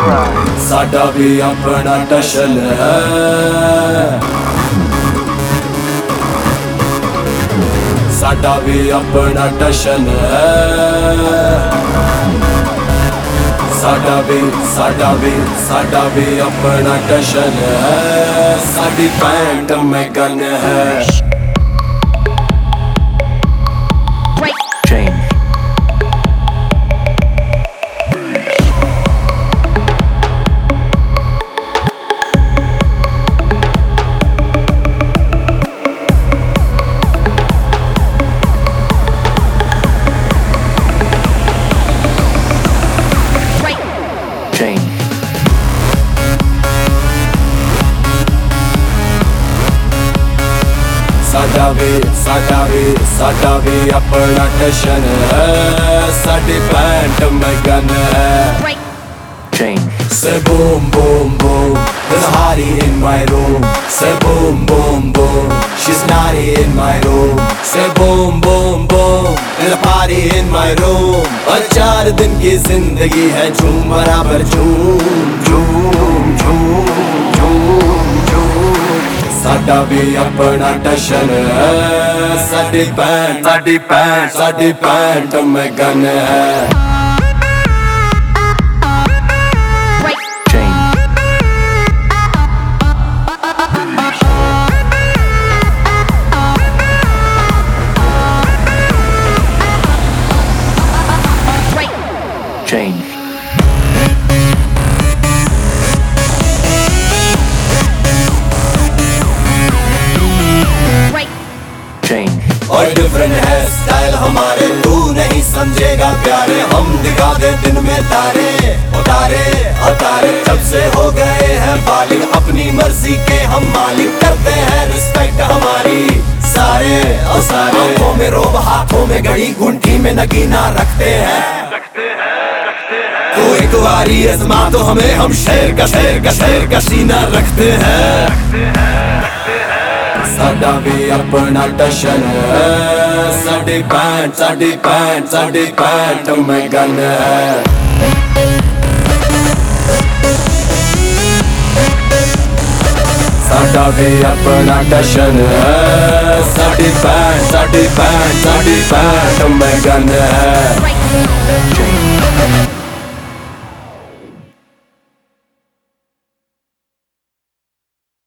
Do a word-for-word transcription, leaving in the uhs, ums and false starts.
साडा भी अपना टशन है, साडा भी अपना टशन है, साडा भी साडा भी साडा भी अपना टशन है, साडी पैंट में गन है। साडा भी साडा भी साडा भी अपना टशन है, साडी पैंट में गन है। Say boom boom boom, there's a hottie in my room. Say boom boom boom, she's naughty in my room. Say boom boom boom, there's a party in my room. और चार दिन की जिंदगी है झूम बराबर झूम झूम झूम झूम झूम। साडा भी अपना टशन है, साडी पैंट साडी पैंट साडी पैंट में गन है। Change. और डिफरेंट है स्टाइल हमारे, तू नहीं समझेगा प्यारे, हम दिखा दे दिन में तारे उतारे उतारे। जब से हो गए हैं बालिग अपनी मर्जी के हम मालिक, करते हैं रिस्पेक्ट हमारी सारे और सारे। आंखों में रोब हाथों में घड़ी गुंठी में नगीना रखते हैं, तो एक बारी आजमा तो हमें, हम शेर का शेर का शेर का सीना रखते हैं। साडा भी अपना टशन है, साडी पैंट साडी पैंट साडी पैंट में गन है। साडा भी अपना टशन है, साडी पैंट साडी पैंट साडी पैंट में गन है।